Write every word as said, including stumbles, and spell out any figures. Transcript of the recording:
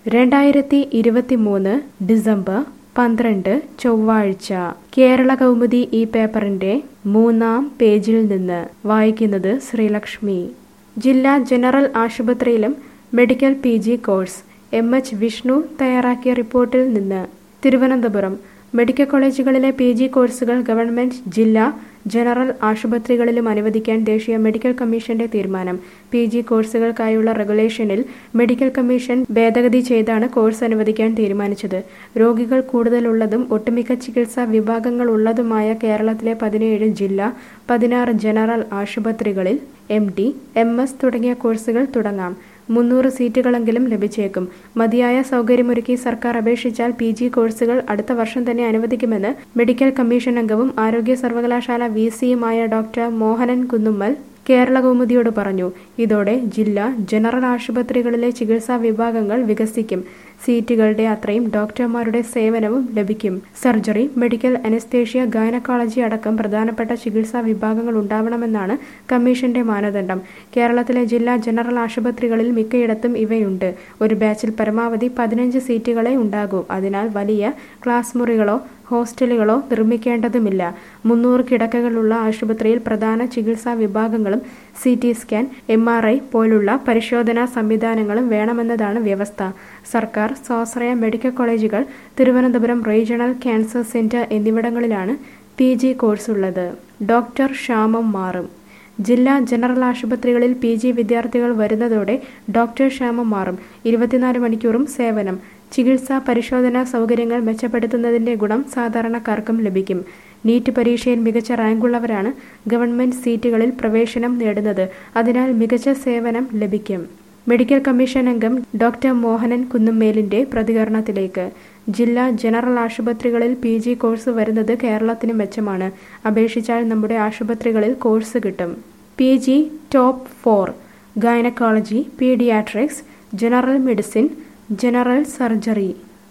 രണ്ടായിരത്തി ഇരുപത്തിമൂന്ന് ഡിസംബർ പന്ത്രണ്ട് ചൊവ്വാഴ്ച കേരള കൗമുദി ഈ പേപ്പറിന്റെ മൂന്നാം പേജിൽ നിന്ന് വായിക്കുന്നത് ശ്രീലക്ഷ്മി. ജില്ലാ ജനറൽ ആശുപത്രിയിലും medical P G course. M H Vishnu തയ്യാറാക്കിയ റിപ്പോർട്ടിൽ നിന്ന്. തിരുവനന്തപുരം മെഡിക്കൽ കോളേജുകളിലെ പി ജി കോഴ്സുകൾ ഗവൺമെന്റ് ജില്ലാ ജനറൽ ആശുപത്രികളിലും അനുവദിക്കാൻ ദേശീയ മെഡിക്കൽ കമ്മീഷന്റെ തീരുമാനം. പി ജി കോഴ്സുകൾക്കായുള്ള റെഗുലേഷനിൽ മെഡിക്കൽ കമ്മീഷൻ ഭേദഗതി ചെയ്താണ് കോഴ്സ് അനുവദിക്കാൻ തീരുമാനിച്ചത്. രോഗികൾ കൂടുതലുള്ളതും ഒട്ടുമിക്ക ചികിത്സാ വിഭാഗങ്ങളുള്ളതുമായ കേരളത്തിലെ പതിനേഴ് ജില്ലാ പതിനാറ് ജനറൽ ആശുപത്രികളിൽ എം ഡി, എം എസ് തുടങ്ങിയ കോഴ്സുകൾ തുടങ്ങാം. മുന്നൂറ് സീറ്റുകളെങ്കിലും ലഭിച്ചേക്കും. മതിയായ സൗകര്യമൊരുക്കി സർക്കാർ അപേക്ഷിച്ചാൽ പി ജി കോഴ്സുകൾ അടുത്ത വർഷം തന്നെ അനുവദിക്കുമെന്ന് മെഡിക്കൽ കമ്മീഷൻ അംഗവും ആരോഗ്യ സർവകലാശാല വി സിയുമായ ഡോക്ടർ മോഹനൻ കുന്നുമ്മൽ കേരള കൗമുദിയോട് പറഞ്ഞു. ഇതോടെ ജില്ലാ ജനറൽ ആശുപത്രികളിലെ ചികിത്സാ വിഭാഗങ്ങൾ വികസിക്കും. സീറ്റുകളുടെ അത്രയും ഡോക്ടർമാരുടെ സേവനവും ലഭിക്കും. സർജറി, മെഡിക്കൽ അനസ്തേഷ്യ, ഗൈനക്കോളജി അടക്കം പ്രധാനപ്പെട്ട ചികിത്സാ വിഭാഗങ്ങൾ ഉണ്ടാവണമെന്നാണ് കമ്മീഷന്റെ മാനദണ്ഡം. കേരളത്തിലെ ജില്ലാ ജനറൽ ആശുപത്രികളിൽ മിക്കയിടത്തും ഇവയുണ്ട്. ഒരു ബാച്ചിൽ പരമാവധി പതിനഞ്ച് സീറ്റുകളെ ഉണ്ടാകൂ. അതിനാൽ വലിയ ക്ലാസ് മുറികളോ ഹോസ്റ്റലുകളോ നിർമ്മിക്കേണ്ടതുമില്ല. മുന്നൂറ് കിടക്കകളുള്ള ആശുപത്രിയിൽ പ്രധാന ചികിത്സാ വിഭാഗങ്ങളും C T scan, M R I പോലുള്ള പരിശോധനാ സംവിധാനങ്ങളും വേണമെന്നതാണ് വ്യവസ്ഥ. സർക്കാർ സ്വാശ്രയ മെഡിക്കൽ കോളേജുകൾ, തിരുവനന്തപുരം റീജിയണൽ ക്യാൻസർ സെന്റർ എന്നിവിടങ്ങളിലാണ് പി ജി കോഴ്സുള്ളത്. ഡോക്ടർ ക്ഷാമം മാറും. ജില്ലാ ജനറൽ ആശുപത്രികളിൽ പി ജി വിദ്യാർത്ഥികൾ വരുന്നതോടെ ഡോക്ടർ ക്ഷാമം മാറും. ഇരുപത്തിനാല് മണിക്കൂറും സേവനം. ചികിത്സാ പരിശോധനാ സൗകര്യങ്ങൾ മെച്ചപ്പെടുത്തുന്നതിന്റെ ഗുണം സാധാരണക്കാർക്കും ലഭിക്കും. നീറ്റ് പരീക്ഷയിൽ മികച്ച റാങ്കുള്ളവരാണ് ഗവൺമെന്റ് സീറ്റുകളിൽ പ്രവേശനം നേടുന്നത്. അതിനാൽ മികച്ച സേവനം ലഭിക്കും. മെഡിക്കൽ കമ്മീഷൻ അംഗം ഡോക്ടർ മോഹനൻ കുന്നുമ്മേലിന്റെ പ്രതികരണത്തിലേക്ക്. ജില്ലാ ജനറൽ ആശുപത്രികളിൽ പി ജി കോഴ്സ് വരുന്നത് കേരളത്തിന് മെച്ചമാണ്. അപേക്ഷിച്ചാൽ നമ്മുടെ ആശുപത്രികളിൽ കോഴ്സ് കിട്ടും. P G top four: gynaecology, paediatrics, general medicine, general surgery.